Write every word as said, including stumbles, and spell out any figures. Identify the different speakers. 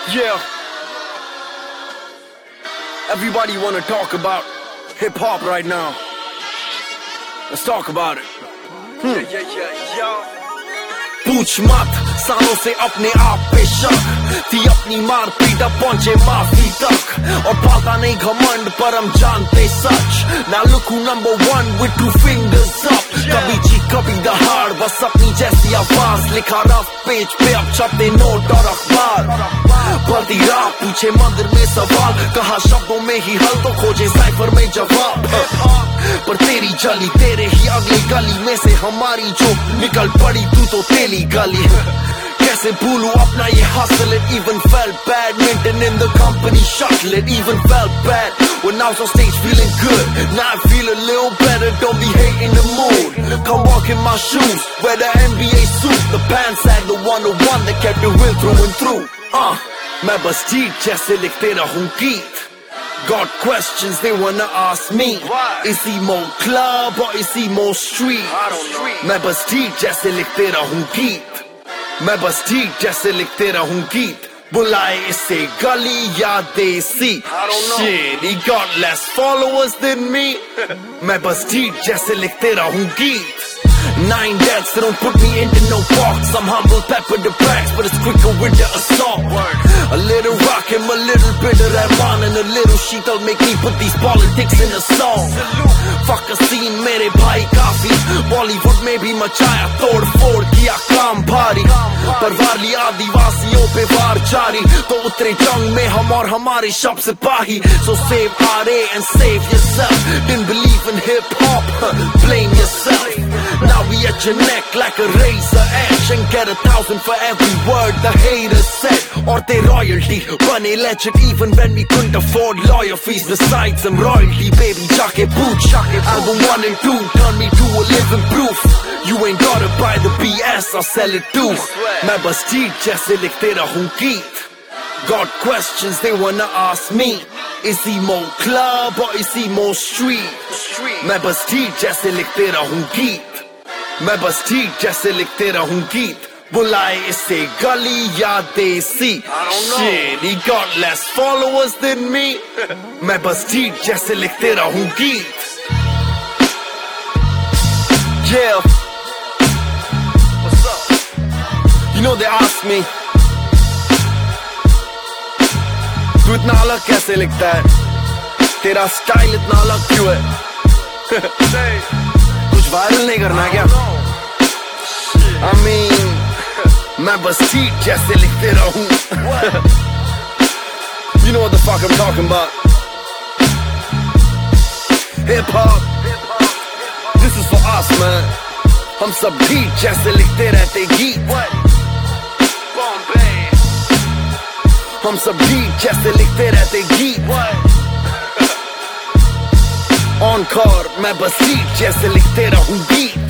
Speaker 1: Yeah. Everybody wanna talk about hip hop right now. Let's talk about it. Hmm. Yeah, yeah, yeah, yeah. पूछ मत सालों से अपने आप पे शक थी अपनी मार पीटा पहुंचे माफी तक और पाता नहीं घमंड पर हम जानते सच. Now look who number one with two fingers up. कभी जी कभी दहाड़ बस अपनी जैसी आवाज लिखा रफ पेज पे अब छपते नोट और अखबार. बढ़ती राह पूछे मंदिर में सवाल कहा शब्दों में ही हल तो खोजे साइफर में जवाब. पर तेरी जली तेरे ही अगली गली में से हमारी जो निकल पड़ी तू तो तेली गली. कैसे भूलूं अपना ये hustle, it even felt bad. Minton in the company shuttle, it even felt bad. When I was on stage feeling good, now I feel a little better. Don't be hating the mood. Come walk in my shoes, wear the N B A suit, the pants and the one oh one that kept it real through and through. Uh, मैं बस जीत जैसे लिखते रहूं गीत. Got questions they wanna ask me. Why? Is he more club or is he more street? I don't know. मैं बस जीत जैसे लिखते रहूं गीत. मैं बस जीत जैसे लिखते रहूं गीत. बुलाए इसे गली या देसी. Shit, he got less followers than me. मैं बस जीत जैसे लिखते रहूं गीत. Nine deaths, they don't put me into no box. I'm humble, pepper the cracks, but it's quicker with the assault. A little rock and a little bit of that wine and a little sheet will make me put these politics in a song. Fuck a scene, मेरे भाई काफी Bollywood में भी मचाया तोड़ फोड़ किया काम भारी. पर वाली आदिवासियों पे वार जारी तो उतरे जंग में हम और हमारे शब्द सिपाही. So save R A and save yourself. Didn't believe in hip hop, blame yourself. Now we at your neck like a razor edge and get a thousand for every word the haters said. Or they royalty, bane legend even when we couldn't afford lawyer fees. Besides some royalty, baby, jaake pooch. Album one and two turn me to a living proof. You ain't gotta buy the B S, I'll sell it too. मैं बस जीत जैसे लिखते रहूं गीत. Got questions they wanna ask me. Is he more club or is he more street? मैं बस जीत जैसे लिखते रहूं गीत. मैं बस जीत जैसे लिखते रहूं गीत. बुलाए इसे गली या देसी. Shit, he got less followers than me. मैं बस जीत जैसे लिखते रहूं गीत. Yeah. What's up? You know they ask me, तू इतना अलग कैसे लिखता है? तेरा स्टाइल इतना अलग क्यों है? कुछ वायरल नहीं करना क्या? I mean, मैं बस जीत जैसे लिखते रहूं. You know what the fuck I'm talking about. Hip hop, this is for us, man. हम सब जीत जैसे लिखते रहते गीत. हम सब जीत जैसे लिखते रहते गीत. Encore, मैं बस जीत जैसे लिखते रहूं गीत.